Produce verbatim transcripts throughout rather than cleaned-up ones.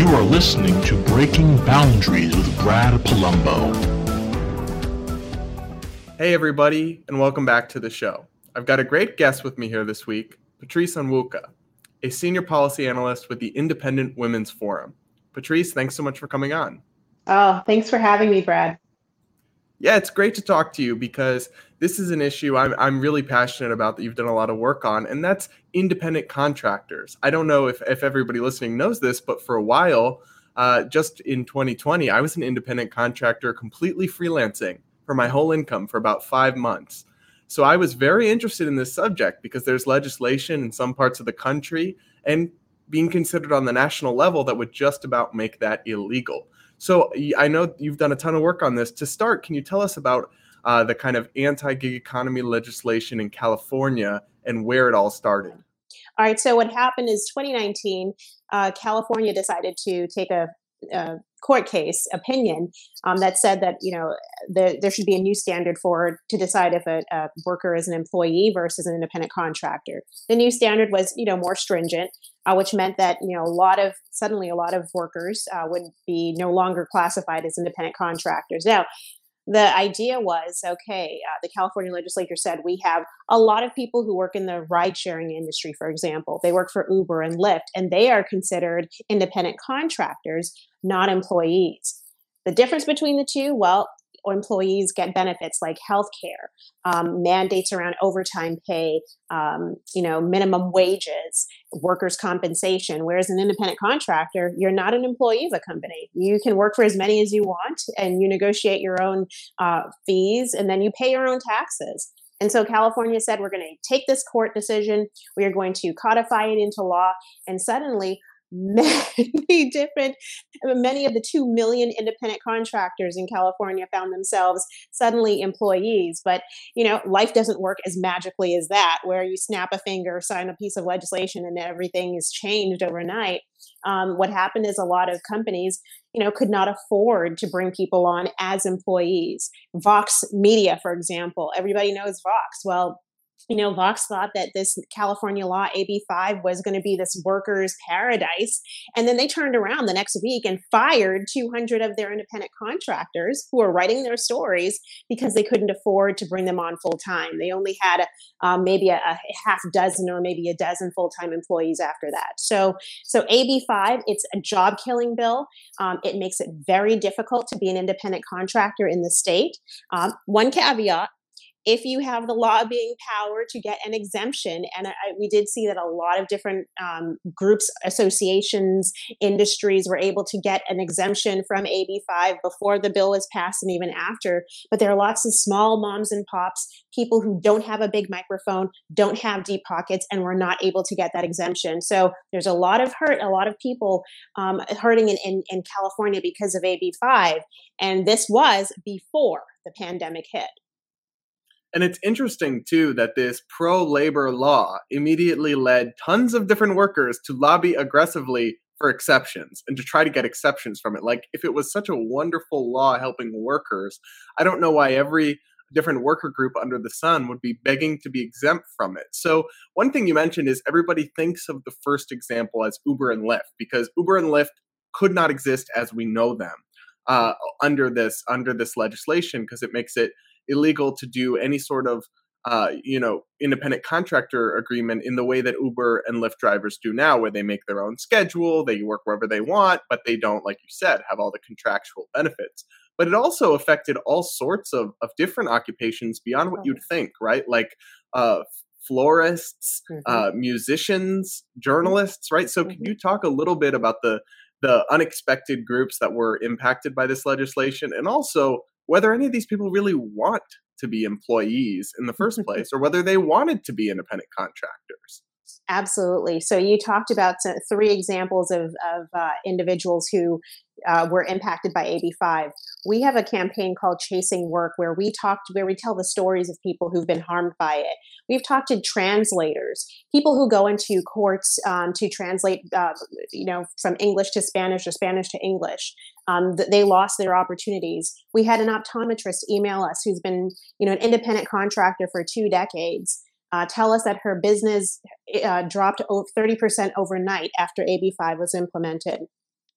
You are listening to Breaking Boundaries with Brad Palumbo. Hey everybody, and welcome back to the show. I've got a great guest with me here this week, Patrice Onwuka, a senior policy analyst with the Independent Women's Forum. Patrice, thanks so much for coming on. Oh, thanks for having me, Brad. Yeah, it's great to talk to you because this is an issue I'm I'm really passionate about that you've done a lot of work on, and that's independent contractors. I don't know if, if everybody listening knows this, but for a while, uh, just in twenty twenty, I was an independent contractor completely freelancing for my whole income for about five months. So I was very interested in this subject because there's legislation in some parts of the country and being considered on the national level that would just about make that illegal. So I know you've done a ton of work on this. To start, can you tell us about uh, the kind of anti-gig economy legislation in California and where it all started? All right. So what happened is twenty nineteen, uh, California decided to take a, a court case opinion um, that said that, you know, there, there should be a new standard for to decide if a, a worker is an employee versus an independent contractor. The new standard was, you know, more stringent. Uh, which meant that, you know, a lot of, suddenly a lot of workers uh, would be no longer classified as independent contractors. Now, the idea was, okay, uh, the California legislature said we have a lot of people who work in the ride-sharing industry, for example. They work for Uber and Lyft, and they are considered independent contractors, not employees. The difference between the two, well, employees get benefits like healthcare, um, mandates around overtime pay, um, you know, minimum wages, workers' compensation. Whereas an independent contractor, you're not an employee of a company. You can work for as many as you want, and you negotiate your own uh, fees, and then you pay your own taxes. And so California said, we're going to take this court decision, we are going to codify it into law, and suddenly many different, many of the two million independent contractors in California found themselves suddenly employees. But, you know, life doesn't work as magically as that, where you snap a finger, sign a piece of legislation, and everything is changed overnight. Um, what happened is a lot of companies, you know, could not afford to bring people on as employees. Vox Media, for example, everybody knows Vox. Well, you know, Vox thought that this California law, A B five, was going to be this workers' paradise. And then they turned around the next week and fired two hundred of their independent contractors who were writing their stories because they couldn't afford to bring them on full time. They only had um, maybe a, a half dozen or maybe a dozen full-time employees after that. So, so A B five, it's a job-killing bill. Um, it makes it very difficult to be an independent contractor in the state. Um, one caveat. If you have the lobbying power to get an exemption, and I, we did see that a lot of different um, groups, associations, industries were able to get an exemption from A B five before the bill was passed and even after. But there are lots of small moms and pops, people who don't have a big microphone, don't have deep pockets, and were not able to get that exemption. So there's a lot of hurt, a lot of people um, hurting in, in, in California because of A B five. And this was before the pandemic hit. And it's interesting, too, that this pro-labor law immediately led tons of different workers to lobby aggressively for exceptions and to try to get exceptions from it. Like, if it was such a wonderful law helping workers, I don't know why every different worker group under the sun would be begging to be exempt from it. So one thing you mentioned is everybody thinks of the first example as Uber and Lyft, because Uber and Lyft could not exist as we know them uh, under this under this legislation, because it makes it illegal to do any sort of, uh, you know, independent contractor agreement in the way that Uber and Lyft drivers do now, where they make their own schedule, they work wherever they want, but they don't, like you said, have all the contractual benefits. But it also affected all sorts of, of different occupations beyond what you'd think, right? Like uh, florists, mm-hmm. uh, musicians, journalists, right? So mm-hmm. Can you talk a little bit about the the unexpected groups that were impacted by this legislation, and also whether any of these people really want to be employees in the first place, or whether they wanted to be independent contractors? Absolutely. So you talked about three examples of, of uh, individuals who uh, were impacted by A B five. We have a campaign called Chasing Work, where we talked, where we tell the stories of people who've been harmed by it. We've talked to translators, people who go into courts um, to translate, uh, you know, from English to Spanish or Spanish to English. Um, they lost their opportunities. We had an optometrist email us who's been, you know, an independent contractor for two decades. Uh, tell us that her business uh, dropped thirty percent overnight after A B five was implemented.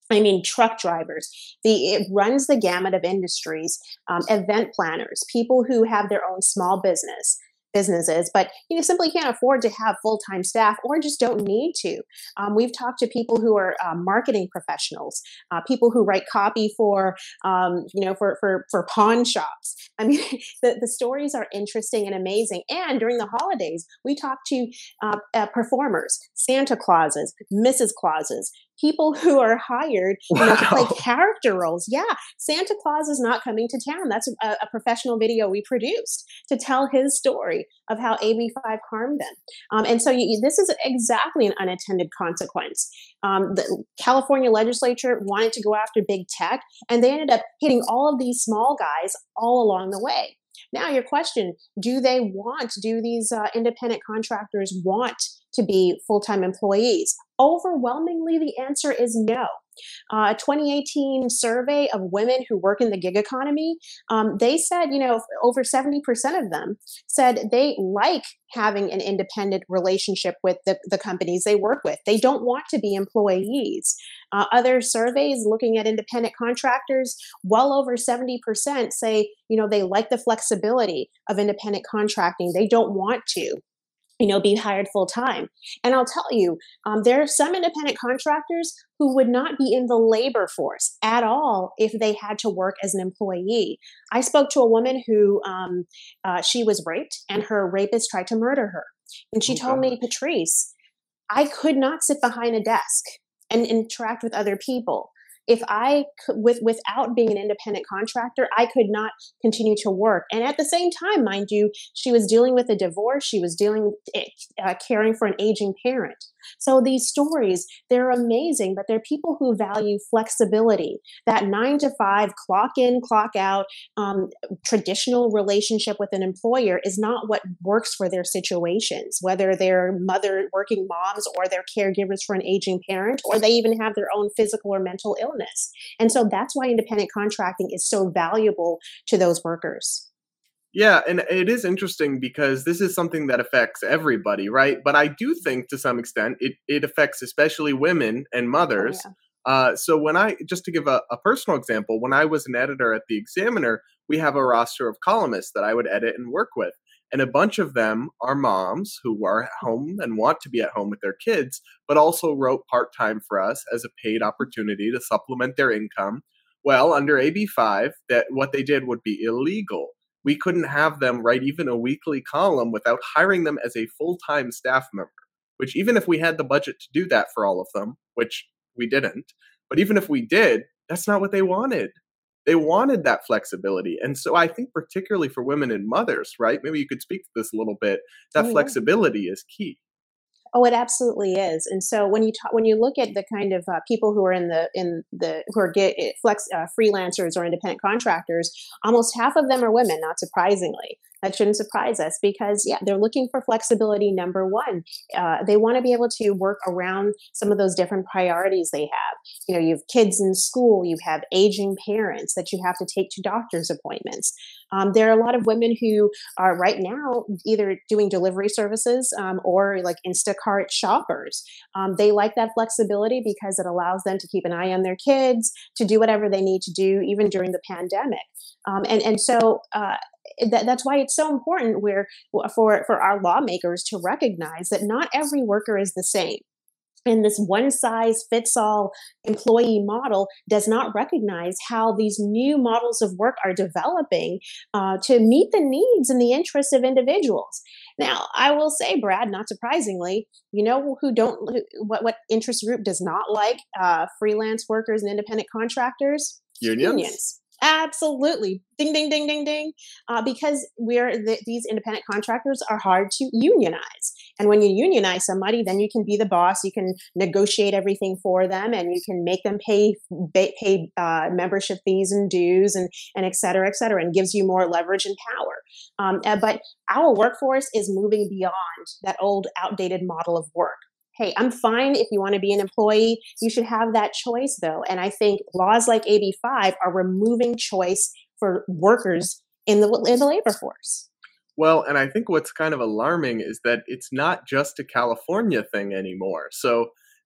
I mean, truck drivers. The it runs the gamut of industries. Um, event planners, people who have their own small business businesses, but you know simply can't afford to have full time staff or just don't need to. Um, we've talked to people who are uh, marketing professionals, uh, people who write copy for um, you know for for for pawn shops. I mean, the the stories are interesting and amazing. And during the holidays, we talk to uh, uh, performers, Santa Clauses, Missus Clauses, people who are hired, you know, to play Wow. character roles. Yeah, Santa Claus is not coming to town. That's a, a professional video we produced to tell his story of how A B five harmed them. Um, and so you, this is exactly an unintended consequence. Um, the California legislature wanted to go after big tech, and they ended up hitting all of these small guys all along the way. Now, your question, do they want, do these uh, independent contractors want to be full time employees? Overwhelmingly, the answer is no. Uh, a twenty eighteen survey of women who work in the gig economy, um, they said, you know, over seventy percent of them said they like having an independent relationship with the, the companies they work with. They don't want to be employees. Uh, other surveys looking at independent contractors, well over seventy percent say, you know, they like the flexibility of independent contracting. They don't want to, you know, be hired full time. And I'll tell you, um, there are some independent contractors who would not be in the labor force at all if they had to work as an employee. I spoke to a woman who um, uh, she was raped and her rapist tried to murder her. And she Oh told me, gosh. Patrice, I could not sit behind a desk and interact with other people. If I could, with without being an independent contractor, I could not continue to work. And at the same time, mind you, she was dealing with a divorce. She was dealing, uh, caring for an aging parent. So these stories, they're amazing, but they're people who value flexibility, that nine to five, clock in, clock out, um, traditional relationship with an employer is not what works for their situations, whether they're mother working moms or they're caregivers for an aging parent, or they even have their own physical or mental illness. And so that's why independent contracting is so valuable to those workers. Yeah, and it is interesting because this is something that affects everybody, right? But I do think to some extent it, it affects especially women and Oh, mothers. yeah. Uh, so when I, just to give a, a personal example, when I was an editor at the Examiner, we have a roster of columnists that I would edit and work with. And a bunch of them are moms who are at home and want to be at home with their kids, but also wrote part time for us as a paid opportunity to supplement their income. Well, under A B five, that what they did would be illegal. We couldn't have them write even a weekly column without hiring them as a full time staff member, which, even if we had the budget to do that for all of them, which we didn't, but even if we did, that's not what they wanted. They wanted that flexibility. And so I think, particularly for women and mothers, right? Maybe you could speak to this a little bit. That Oh, yeah. flexibility is key. Oh, it absolutely is. And so when you talk, when you look at the kind of uh, people who are in the in the who are get eh, flex uh, freelancers or independent contractors, almost half of them are women. Not surprisingly, that shouldn't surprise us because yeah, they're looking for flexibility. Number one, uh, they want to be able to work around some of those different priorities they have. You know, you have kids in school, you have aging parents that you have to take to doctor's appointments. Um, there are a lot of women who are right now either doing delivery services um, or like Instacart shoppers. Um, they like that flexibility because it allows them to keep an eye on their kids, to do whatever they need to do, even during the pandemic. Um, and and so uh, that, that's why it's so important where for for our lawmakers to recognize that not every worker is the same. And this one size fits all employee model does not recognize how these new models of work are developing uh, to meet the needs and the interests of individuals. Now, I will say, Brad, not surprisingly, you know who don't who, what what interest group does not like uh, freelance workers and independent contractors? Unions? Unions. Absolutely. Ding, ding, ding, ding, ding. Uh, because we're the, these independent contractors are hard to unionize. And when you unionize somebody, then you can be the boss. You can negotiate everything for them, and you can make them pay pay, pay uh, membership fees and dues, and and et cetera, et cetera, and gives you more leverage and power. Um, uh, but our workforce is moving beyond that old, outdated model of work. Hey, I'm fine if you want to be an employee. You should have that choice, though. And I think laws like A B five are removing choice for workers in the in the labor force. Well, and I think what's kind of alarming is that it's not just a California thing anymore. So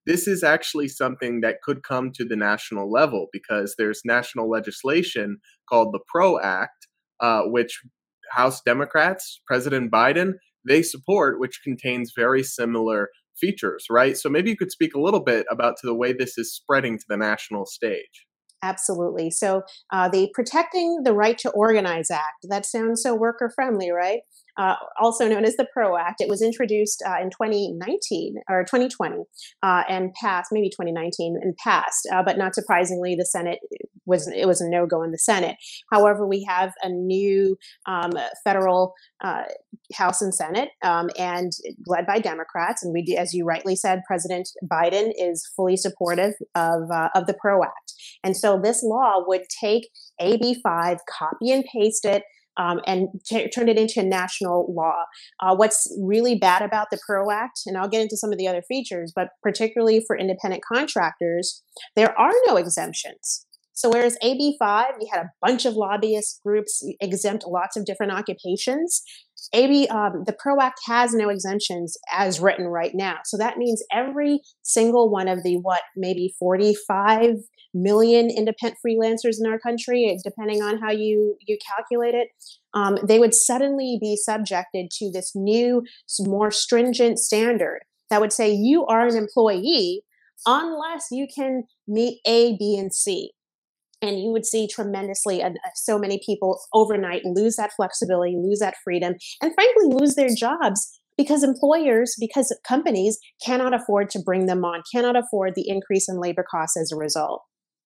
this is actually something that could come to the national level because there's national legislation called the PRO Act, uh, which House Democrats, President Biden, they support, which contains very similar features, right? So maybe you could speak a little bit about to the way this is spreading to the national stage. Absolutely. So uh, the Protecting the Right to Organize Act, that sounds so worker friendly, right? Uh, also known as the PRO Act. It was introduced uh, in twenty nineteen or twenty twenty uh, and passed, maybe twenty nineteen and passed, uh, but not surprisingly, the Senate was, it was a no-go in the Senate. However, we have a new um, federal uh, House and Senate um, and led by Democrats. And we, as you rightly said, President Biden is fully supportive of, uh, of the PRO Act. And so this law would take A B five, copy and paste it, Um, and t- turn it into national law. Uh, what's really bad about the PRO Act, and I'll get into some of the other features, but particularly for independent contractors, there are no exemptions. So whereas A B five, you had a bunch of lobbyist groups exempt lots of different occupations, A B, um, the PRO Act has no exemptions as written right now. So that means every single one of the, what, maybe forty-five million independent freelancers in our country, depending on how you, you calculate it, um, they would suddenly be subjected to this new, more stringent standard that would say you are an employee unless you can meet A, B, and C. And you would see tremendously uh, so many people overnight lose that flexibility, lose that freedom, and frankly, lose their jobs because employers, because companies cannot afford to bring them on, cannot afford the increase in labor costs as a result.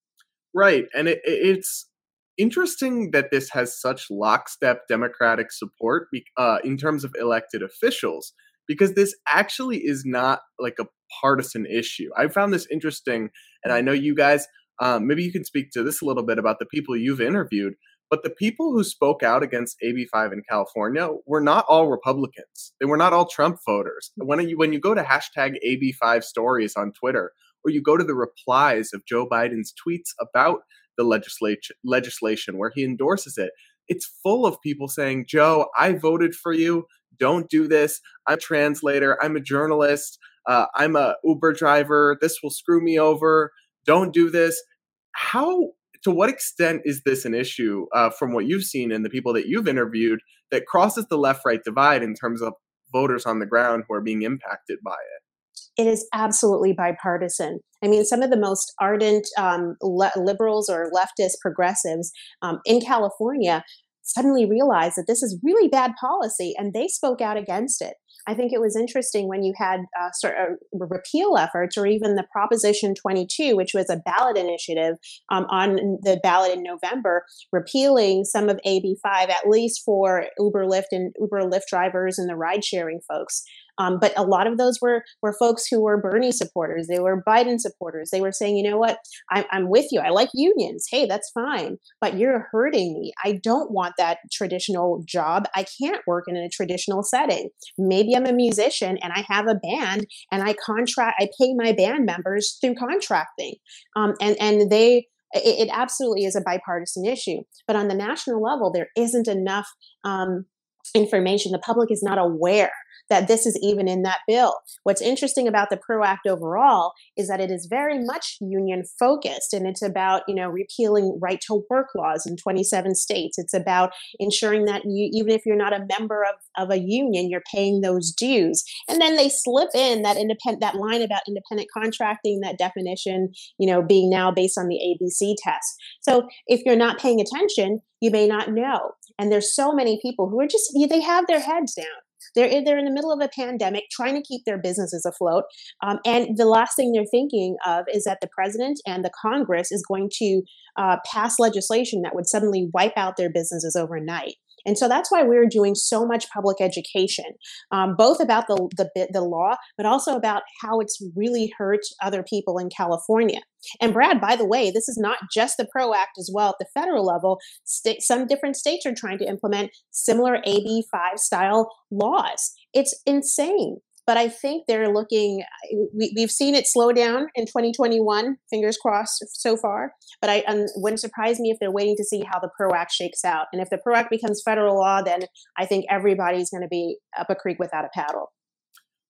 Right. And it, it's interesting that this has such lockstep Democratic support uh, in terms of elected officials, because this actually is not like a partisan issue. I found this interesting, and I know you guys, um, maybe you can speak to this a little bit about the people you've interviewed, but the people who spoke out against A B five in California were not all Republicans. They were not all Trump voters. When you, when you go to hashtag A B five stories on Twitter, or you go to the replies of Joe Biden's tweets about the legislation, legislation where he endorses it, it's full of people saying, Joe, I voted for you. Don't do this. I'm a translator. I'm a journalist. Uh, I'm a Uber driver. This will screw me over. Don't do this. How, to what extent is this an issue uh, from what you've seen and the people that you've interviewed that crosses the left-right divide in terms of voters on the ground who are being impacted by it? It is absolutely bipartisan. I mean, some of the most ardent um, le- liberals or leftist progressives um, in California suddenly realized that this is really bad policy, and they spoke out against it. I think it was interesting when you had uh, sort of repeal efforts, or even the Proposition twenty-two, which was a ballot initiative um, on the ballot in November, repealing some of A B five, at least for Uber, Lyft, and Uber, Lyft drivers and the ride-sharing folks. Um, but a lot of those were were folks who were Bernie supporters. They were Biden supporters. They were saying, you know what, I'm, I'm with you. I like unions. Hey, that's fine. But you're hurting me. I don't want that traditional job. I can't work in a traditional setting. Maybe I'm a musician and I have a band and I contract, I pay my band members through contracting. Um, and, and they, it, it absolutely is a bipartisan issue. But on the national level, there isn't enough um, information. The public is not aware that this is even in that bill. What's interesting about the PRO Act overall is that it is very much union focused, and it's about, you know, repealing right to work laws in twenty-seven states. It's about ensuring that you, even if you're not a member of, of a union, you're paying those dues. And then they slip in that independent, that line about independent contracting, that definition, you know, being now based on the A B C test. So if you're not paying attention, you may not know. And there's so many people who are just, they have their heads down. They're, they're in the middle of a pandemic trying to keep their businesses afloat. Um, and the last thing they're thinking of is that the president and the Congress is going to uh, pass legislation that would suddenly wipe out their businesses overnight. And so that's why we're doing so much public education, um, both about the, the the law, but also about how it's really hurt other people in California. And Brad, by the way, this is not just the PRO Act as well at the federal level. St- some different states are trying to implement similar A B five style laws. It's insane. But I think they're looking, we, we've seen it slow down in twenty twenty-one, fingers crossed so far. But I um, wouldn't surprise me if they're waiting to see how the PRO Act shakes out. And if the PRO Act becomes federal law, then I think everybody's going to be up a creek without a paddle.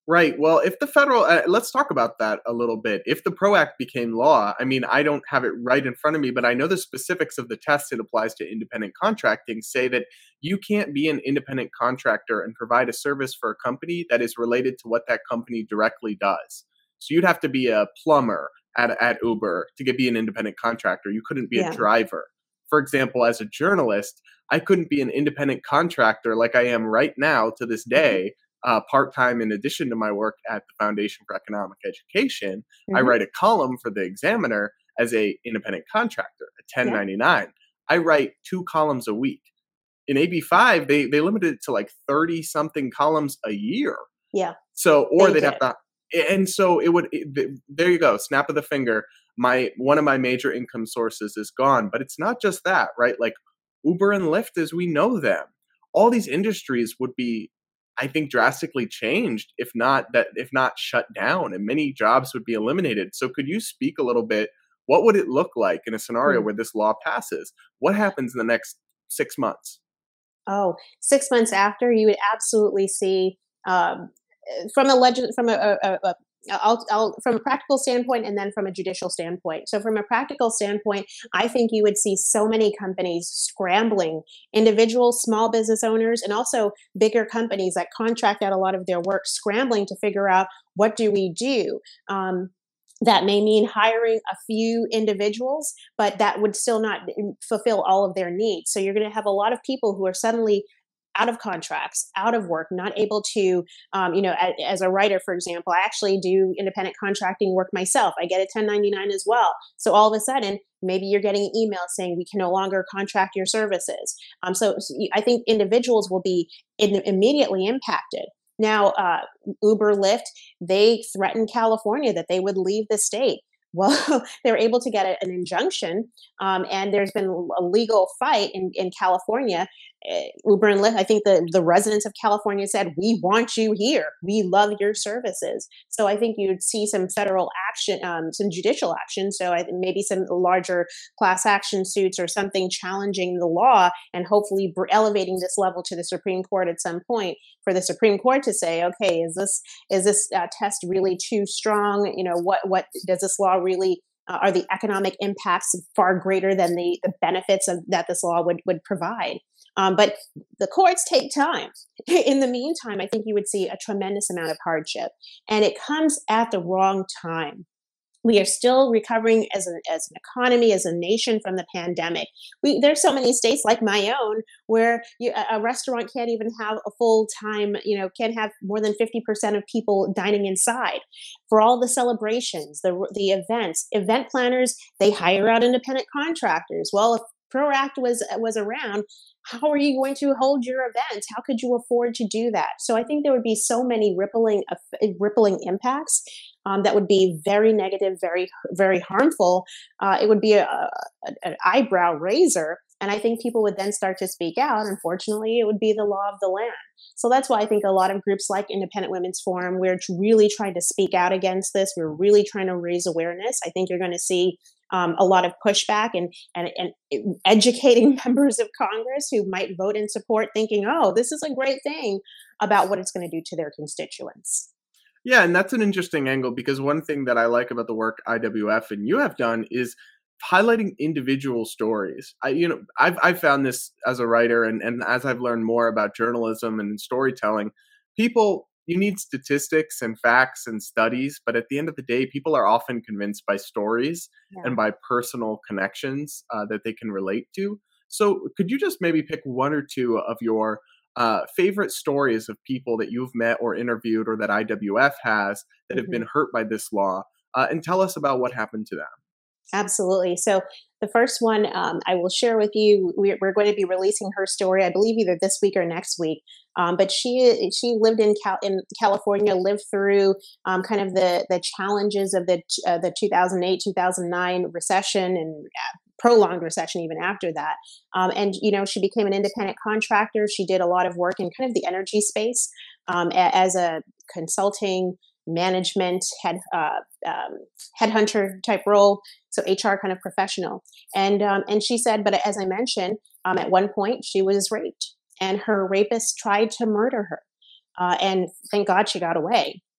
Right. Well, if the federal, uh, let's talk about that a little bit. If the PRO Act became law, I mean, I don't have it right in front of me, but I know the specifics of the test it applies to independent contracting say that you can't be an independent contractor and provide a service for a company that is related to what that company directly does. So you'd have to be a plumber at, at Uber to get, be an independent contractor. You couldn't be a Yeah. driver. For example, as a journalist, I couldn't be an independent contractor like I am right now to this day. Uh, part-time in addition to my work at the Foundation for Economic Education. I Mm-hmm. write a column for the Examiner as a independent contractor, a Yeah. ten ninety-nine. I write two columns a week. In A B five, they they limited it to like thirty something columns a year. Yeah. So, or They they'd did. have to, and so it would. It, th- there you go, snap of the finger. My one of my major income sources is gone. But it's not just that, right? Like Uber and Lyft, as we know them, all these industries would be, I think, drastically changed if not that if not shut down, and many jobs would be eliminated. So could you speak a little bit, what would it look like in a scenario Mm. where this law passes? What happens in the next six months? Oh, six months after, you would absolutely see um, uh, from a legend from a, a, a, a I'll, I'll, from a practical standpoint and then from a judicial standpoint. So from a practical standpoint, I think you would see so many companies scrambling, individuals, small business owners, and also bigger companies that contract out a lot of their work scrambling to figure out what do we do. Um, that may mean hiring a few individuals, but that would still not fulfill all of their needs. So you're going to have a lot of people who are suddenly out of contracts, out of work, not able to, um, you know, as, as a writer, for example, I actually do independent contracting work myself. I get a ten ninety-nine as well. So all of a sudden, maybe you're getting an email saying we can no longer contract your services. Um, so, so I think individuals will be in, immediately impacted. Now, uh, Uber, Lyft, they threatened California that they would leave the state. Well, they were able to get a, an injunction, um, and there's been a legal fight in, in California. Uh, Uber and Lyft, I think the, the residents of California said, we want you here. We love your services. So I think you'd see some federal action, um, some judicial action. So I, maybe some larger class action suits or something challenging the law and hopefully br- elevating this level to the Supreme Court at some point for the Supreme Court to say, okay, is this is this uh, test really too strong? You know, what what does this law really? Uh, are the economic impacts far greater than the the benefits of, that this law would would provide? Um, but the courts take time. In the meantime, I think you would see a tremendous amount of hardship, and it comes at the wrong time. We are still recovering as, a, as an economy, as a nation from the pandemic. We, there's so many states like my own where you, a, a restaurant can't even have a full time, you know, can't have more than fifty percent of people dining inside. For all the celebrations, the the events, event planners, they hire out independent contractors. Well, if PRO Act was was around, how are you going to hold your events? How could you afford to do that? So I think there would be so many rippling rippling impacts um, that would be very negative, very very harmful. Uh, it would be a, a, an eyebrow raiser, and I think people would then start to speak out. Unfortunately, it would be the law of the land. So that's why I think a lot of groups like Independent Women's Forum, we're really trying to speak out against this. We're really trying to raise awareness. I think you're going to see um, a lot of pushback and, and, and educating members of Congress who might vote in support thinking, oh, this is a great thing about what it's going to do to their constituents. Yeah, and that's an interesting angle because one thing that I like about the work I W F and you have done is highlighting individual stories. I, you know, I've I've found this as a writer, and and as I've learned more about journalism and storytelling, people you need statistics and facts and studies, but at the end of the day, people are often convinced by stories Yeah. and by personal connections uh, that they can relate to. So, could you just maybe pick one or two of your uh, favorite stories of people that you've met or interviewed, or that I W F has that have Mhm. been hurt by this law, uh, and tell us about what happened to them? Absolutely. So the first one um, I will share with you. We're, we're going to be releasing her story, I believe, either this week or next week. Um, but she she lived in Cal- in California, lived through um, kind of the the challenges of the uh, the two thousand eight two thousand nine recession and uh, prolonged recession even after that. Um, and you know, she became an independent contractor. She did a lot of work in kind of the energy space um, a- as a consulting management head uh, um, headhunter type role, so H R kind of professional. And um, and she said, but as I mentioned, um, at one point she was raped, and her rapist tried to murder her, uh, and thank God she got away.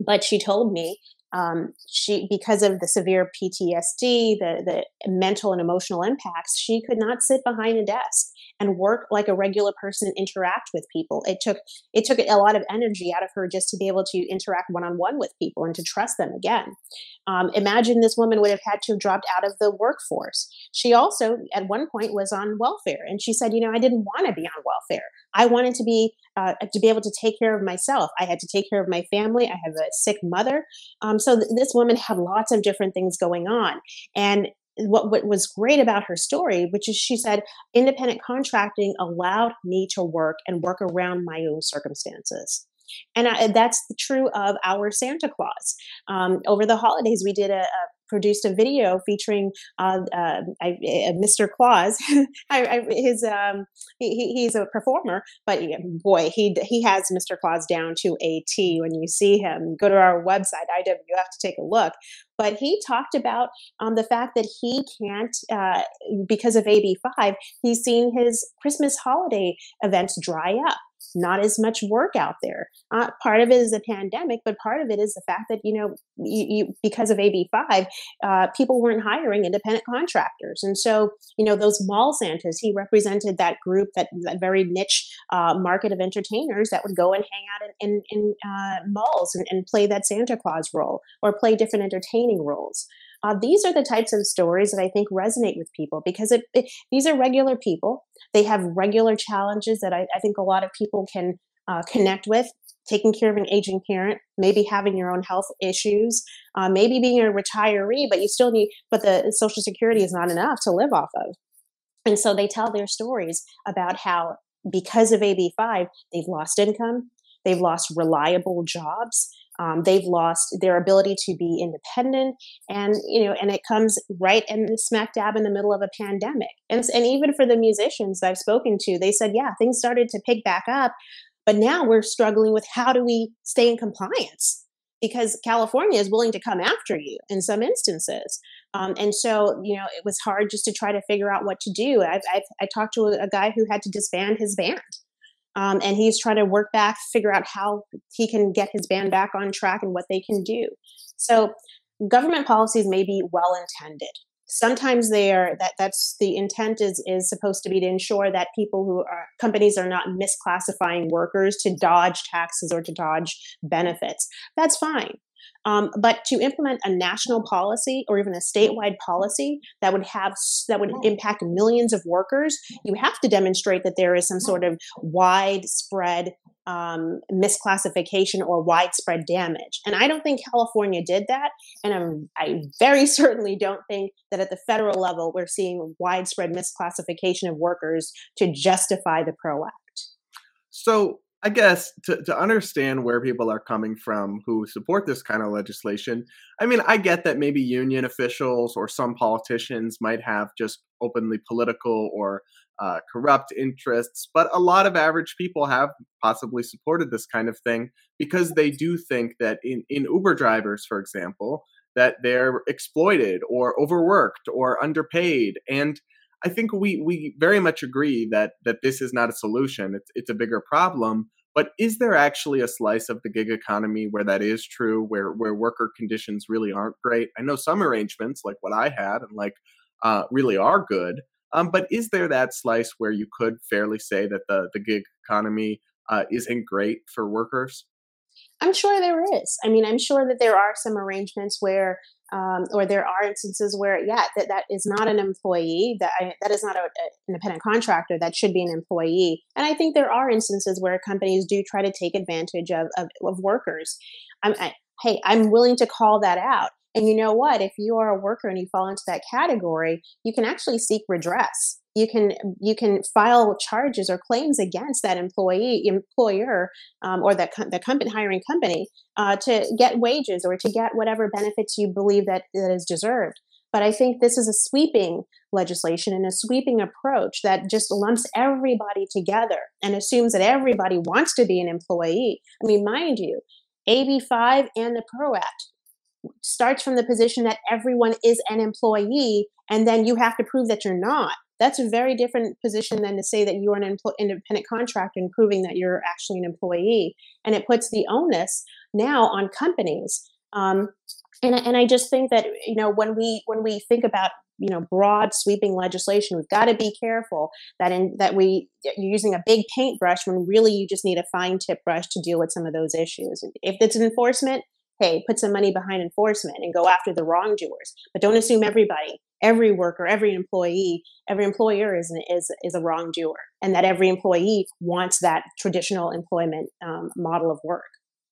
But she told me um, she, because of the severe P T S D, the the mental and emotional impacts, she could not sit behind a desk and work like a regular person and interact with people. It took it took a lot of energy out of her just to be able to interact one on one with people and to trust them again. Um, imagine this woman would have had to have dropped out of the workforce. She also, at one point, was on welfare, and she said, "You know, I didn't want to be on welfare. I wanted to be uh, to be able to take care of myself. I had to take care of my family. I have a sick mother." Um, so th- this woman had lots of different things going on, and what, what was great about her story, which is she said, independent contracting allowed me to work and work around my own circumstances. And I, that's true of our Santa Claus. Um, over the holidays, we did a, a produced a video featuring uh, uh, I, uh, Mister Claus. I, I, his um, he, he's a performer, but yeah, boy, he he has Mister Claus down to a T. When you see him, go to our website I W F to take a look. But he talked about um, the fact that he can't, uh, because of A B five, he's seen his Christmas holiday events dry up. Not as much work out there. Uh, part of it is the pandemic, but part of it is the fact that, you know, you, you, because of A B five, uh, people weren't hiring independent contractors. And so, you know, those mall Santas, he represented that group, that, that very niche uh, market of entertainers that would go and hang out in, in, in uh, malls and, and play that Santa Claus role or play different entertaining roles. Uh, these are the types of stories that I think resonate with people because it, it, these are regular people. They have regular challenges that I, I think a lot of people can uh, connect with. Taking care of an aging parent, maybe having your own health issues, uh, maybe being a retiree, but you still need, but the Social Security is not enough to live off of. And so they tell their stories about how because of A B five, they've lost income, they've lost reliable jobs. Um, they've lost their ability to be independent, and you know, and it comes right in smack dab in the middle of a pandemic. And and even for the musicians that I've spoken to, they said, yeah, things started to pick back up, but now we're struggling with how do we stay in compliance because California is willing to come after you in some instances. Um, and so, you know, it was hard just to try to figure out what to do. I've, I've I talked to a, a guy who had to disband his band. Um, and he's trying to work back, figure out how he can get his band back on track and what they can do. So government policies may be well intended. Sometimes they are that that's the intent is is supposed to be to ensure that people who are companies are not misclassifying workers to dodge taxes or to dodge benefits. That's fine. Um, but to implement a national policy or even a statewide policy that would have that would impact millions of workers, you have to demonstrate that there is some sort of widespread um, misclassification or widespread damage. And I don't think California did that. And I'm, I very certainly don't think that at the federal level we're seeing widespread misclassification of workers to justify the PRO Act. So I guess to, to understand where people are coming from who support this kind of legislation, I mean, I get that maybe union officials or some politicians might have just openly political or uh, corrupt interests, but a lot of average people have possibly supported this kind of thing because they do think that in, in Uber drivers, for example, that they're exploited or overworked or underpaid. And I think we we very much agree that that this is not a solution. It's it's a bigger problem. But is there actually a slice of the gig economy where that is true, where where worker conditions really aren't great? I know some arrangements, like what I had, and like uh, really are good. Um, but is there that slice where you could fairly say that the the gig economy uh, isn't great for workers? I'm sure there is. I mean, I'm sure that there are some arrangements where, um, or there are instances where, yeah, that, that is not an employee, that I, that is not an independent contractor, that should be an employee. And I think there are instances where companies do try to take advantage of, of, of workers. I'm, I, hey, I'm willing to call that out. And you know what? If you are a worker and you fall into that category, you can actually seek redress. You can you can file charges or claims against that employee employer um, or that co- the company hiring company uh, to get wages or to get whatever benefits you believe that, that is deserved. But I think this is a sweeping legislation and a sweeping approach that just lumps everybody together and assumes that everybody wants to be an employee. I mean, mind you, A B five and the PRO Act starts from the position that everyone is an employee, and then you have to prove that you're not. That's a very different position than to say that you are an empl- independent contractor and proving that you're actually an employee. And it puts the onus now on companies. Um, and, and I just think that, you know, when we when we think about, you know, broad sweeping legislation, we've got to be careful that in that we you're using a big paintbrush when really you just need a fine tip brush to deal with some of those issues. If it's an enforcement, hey, put some money behind enforcement and go after the wrongdoers. But don't assume everybody, every worker, every employee, every employer is an, is is a wrongdoer, and that every employee wants that traditional employment um, model of work.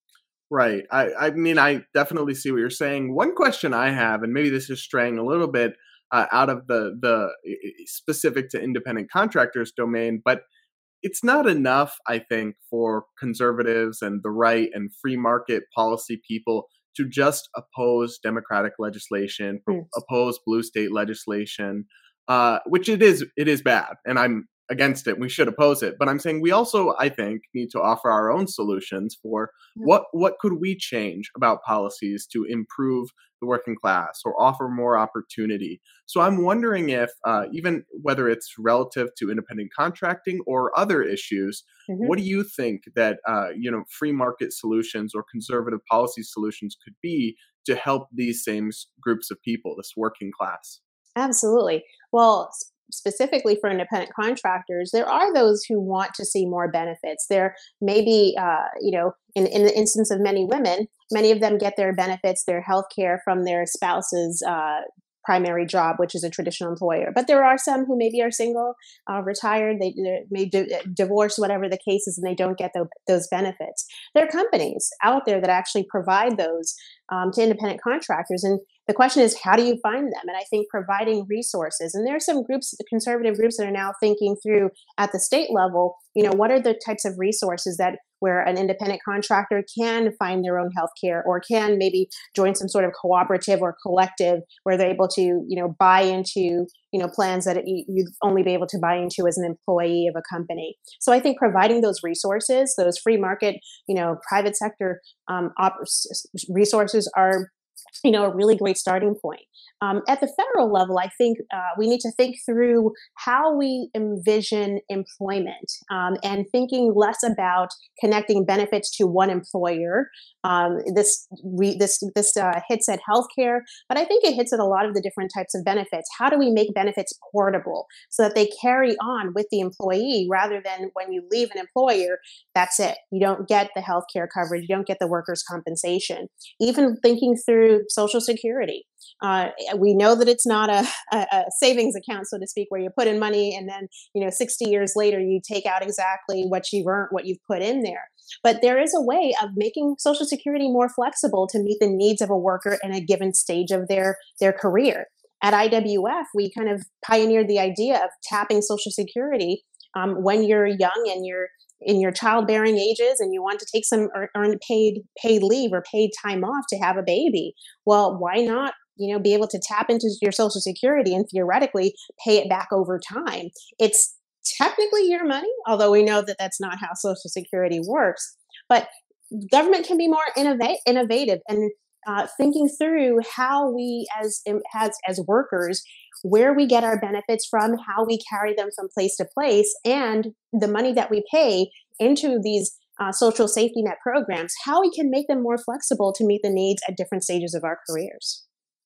Right. I, I mean, I definitely see what you're saying. One question I have, and maybe this is straying a little bit uh, out of the the specific to independent contractors domain, but it's not enough, I think, for conservatives and the right and free market policy people to just oppose democratic legislation, Mm. oppose blue state legislation, uh, which it is it is bad, and I'm against it. We should oppose it, but I'm saying we also, I think, need to offer our own solutions for what what could we change about policies to improve the working class or offer more opportunity. So I'm wondering if, uh, even whether it's relative to independent contracting or other issues, Mhm. what do you think that uh, you know free market solutions or conservative policy solutions could be to help these same s- groups of people, this working class? Absolutely. Well, s- specifically for independent contractors, there are those who want to see more benefits. There may be, uh, you know, in, in the instance of many women, many of them get their benefits, their health care from their spouse's uh, primary job, which is a traditional employer. But there are some who maybe are single, uh, retired, they, they may di- divorce, whatever the case is, and they don't get tho- those benefits. There are companies out there that actually provide those um, to independent contractors. And the question is, how do you find them? And I think providing resources, and there are some groups, the conservative groups that are now thinking through at the state level, you know, what are the types of resources that where an independent contractor can find their own health care or can maybe join some sort of cooperative or collective where they're able to, you know, buy into, you know, plans that you, you'd only be able to buy into as an employee of a company. So I think providing those resources, those free market, you know, private sector um, op- resources are, you know, a really great starting point. Um, at the federal level, I think uh, we need to think through how we envision employment um, and thinking less about connecting benefits to one employer. Um, this re, this this uh, hits at healthcare, but I think it hits at a lot of the different types of benefits. How do we make benefits portable so that they carry on with the employee rather than when you leave an employer, that's it. You don't get the healthcare coverage, you don't get the workers' compensation. Even thinking through Social Security. Uh, we know that it's not a, a, a savings account, so to speak, where you put in money and then, you know, sixty years later you take out exactly what you've earned, what you've put in there. But there is a way of making Social Security more flexible to meet the needs of a worker in a given stage of their their career. At I W F, we kind of pioneered the idea of tapping Social Security um, when you're young and you're in your childbearing ages and you want to take some ear- earned paid paid leave or paid time off to have a baby. Well, why not, you know, be able to tap into your Social Security and theoretically pay it back over time? It's technically your money, although we know that that's not how Social Security works. But government can be more innova- innovative and uh, thinking through how we as as as workers, where we get our benefits from, how we carry them from place to place, and the money that we pay into these uh, social safety net programs, how we can make them more flexible to meet the needs at different stages of our careers.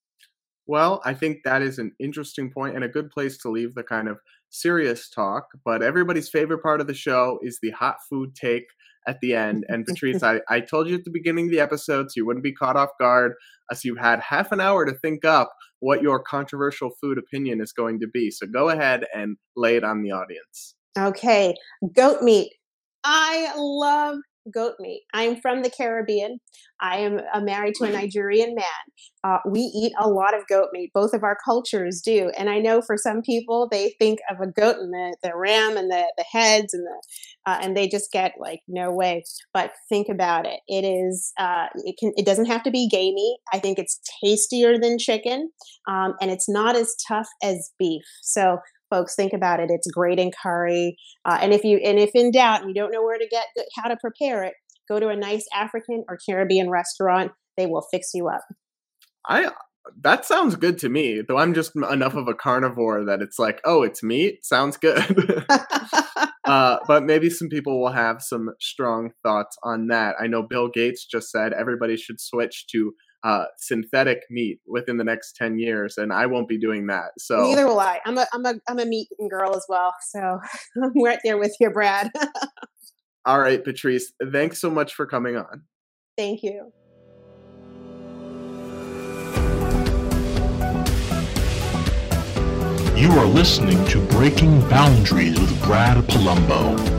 Well, I think that is an interesting point and a good place to leave the kind of serious talk. But everybody's favorite part of the show is the hot food take at the end. And Patrice, I, I told you at the beginning of the episode so you wouldn't be caught off guard, as you had half an hour to think up what your controversial food opinion is going to be. So go ahead and lay it on the audience. Okay, goat meat. I love goat meat. I'm from the Caribbean. I am uh, married to a Nigerian man. Uh, we eat a lot of goat meat. Both of our cultures do. And I know for some people, they think of a goat and the, the ram and the, the heads and the, uh, and they just get like, no way. But think about it. It is, uh, it can, it doesn't have to be gamey. I think it's tastier than chicken. Um, and it's not as tough as beef. So folks, think about it. It's great in curry. Uh, and if you and if in doubt and you don't know where to get how to prepare it, go to a nice African or Caribbean restaurant. They will fix you up. I That sounds good to me, though I'm just enough of a carnivore that it's like, oh, it's meat? Sounds good. uh, but maybe some people will have some strong thoughts on that. I know Bill Gates just said everybody should switch to uh, synthetic meat within the next ten years, and I won't be doing that. So neither will I. I'm a I'm a I'm a meat eating girl as well. So I'm right there with you, Brad. All right, Patrice, thanks so much for coming on. Thank you. You are listening to Breaking Boundaries with Brad Polumbo.